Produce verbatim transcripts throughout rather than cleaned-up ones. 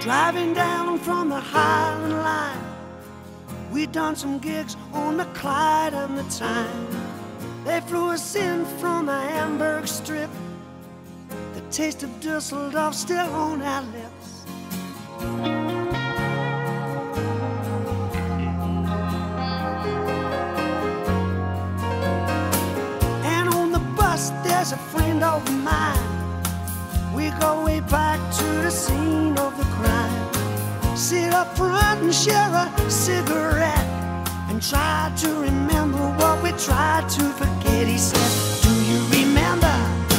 Driving down from the Highland Line, we done some gigs on the Clyde and the Tyne. They flew us in from the Hamburg Strip, the taste of Dusseldorf still on our lips. And on the bus there's a friend of mine. We go way back to the scene of the crime. Sit up front and share a cigarette and try to remember what we tried to forget. He said, do you remember?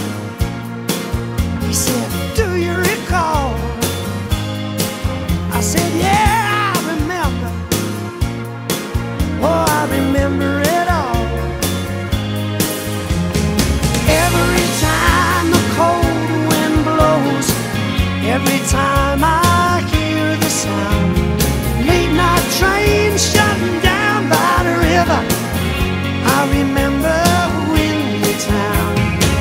He said, do you recall? I said, yeah, I remember. Oh, I remember it all. Every time the cold wind blows, every time I hear the sound, late night train shutting down by the river, I remember Windy Town.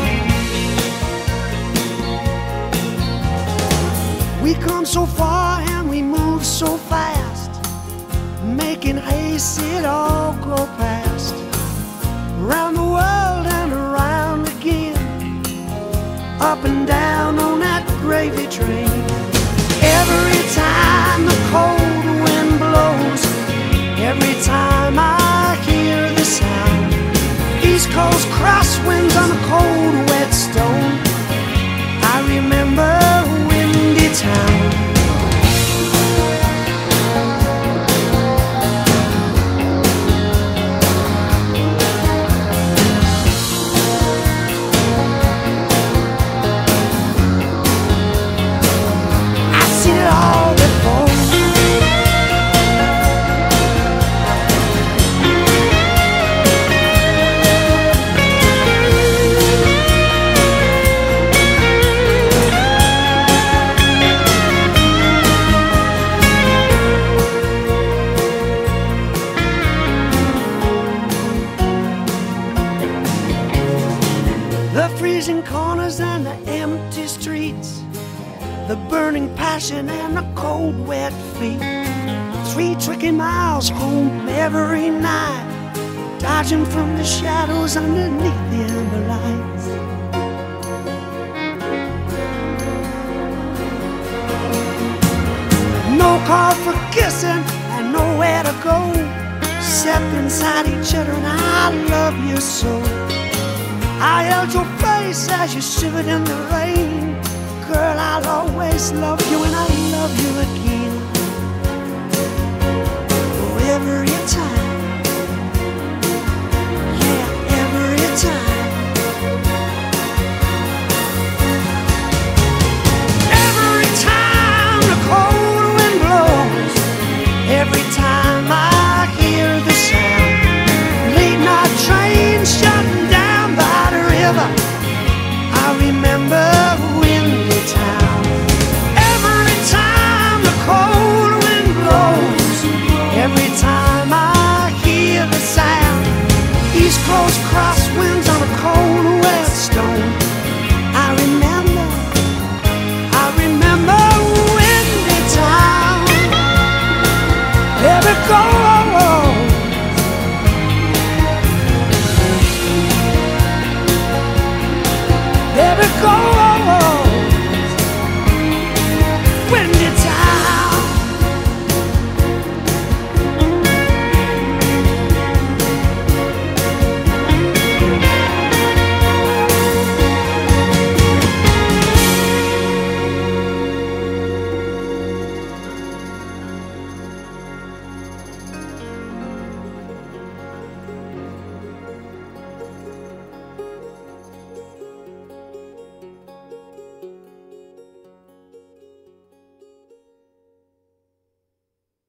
We come so far and we move so fast, making haste it all go past. Around the world and around again, up and down on that gravy train. Every time the cold wind blows, every time I hear the sound, East Coast crosswinds on a cold wet stone, I remember Windy Town. The freezing corners and the empty streets, the burning passion and the cold wet feet. Three tricky miles home every night, dodging from the shadows underneath the amber lights. No call for kissing and nowhere to go, except inside each other, and I love you so. I held your face as you shivered in the rain. Girl, I'll always love you and I'll love you again. Oh, every time, yeah, every time. Every time the cold wind blows, every time I hear the sound, late night train shutting down by the river, I remember Windy Town. Every time the cold wind blows, every time I hear the sound, East Coast crosswinds on a cold wet stone,